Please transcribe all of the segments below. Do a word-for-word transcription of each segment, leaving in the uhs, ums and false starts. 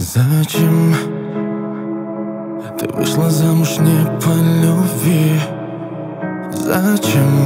Зачем ты вышла замуж не по любви? Зачем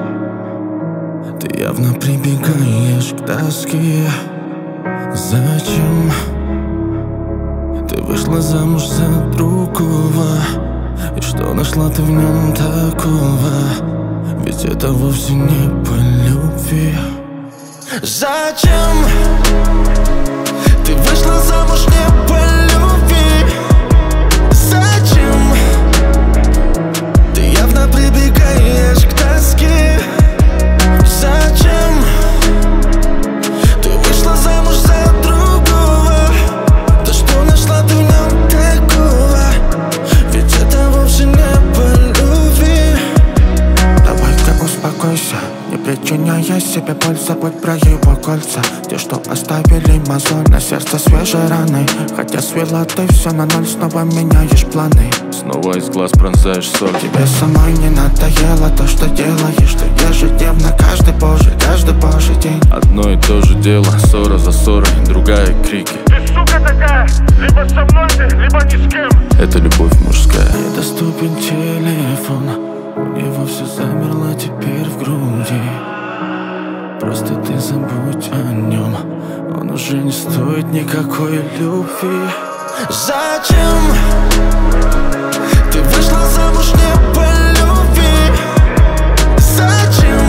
ты явно прибегаешь к тоске? Зачем ты вышла замуж за другого? И что нашла ты в нем такого? Ведь это вовсе не по любви. Зачем ты вышла замуж не по любви? Зачем ты явно прибегаешь к тоске? Зачем ты вышла замуж за другого? Да что нашла ты в нем такого? Ведь это вовсе не по любви. Давай-ка успокойся, не причиняя себе боль. Забудь про его кольца, те, что оставили мозоль на сердце свежей раны. Хотя свела ты все на ноль, снова меняешь планы. Снова из глаз пронзаешь соль. Тебе самой не надоело то, что делаешь ты ежедневно, каждый божий, каждый божий день. Одно и то же дело, ссора за ссорой, другая крики. Ты сука такая, либо со мной ты, либо ни с кем. Это любовь мужская. Недоступен телефон, у него все замерло теперь в груди. Просто ты забудь о нем, он уже не стоит никакой любви. Зачем ты вышла замуж не по любви? Зачем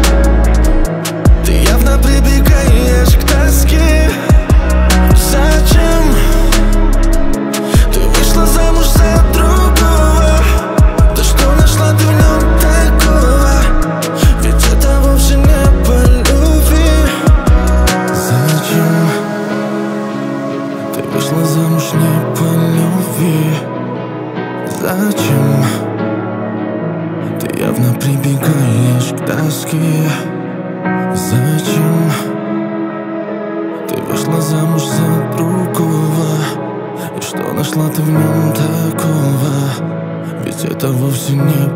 ты явно прибегаешь к тоске? Зачем ты вышла замуж за другого? Да что нашла ты в нем такого? Ведь это вовсе не по любви. Зачем ты вышла замуж не по любви? Зачем ты явно прибегаешь к тоске? Зачем ты вышла замуж за другого? И что нашла ты в нем такого? Ведь это вовсе не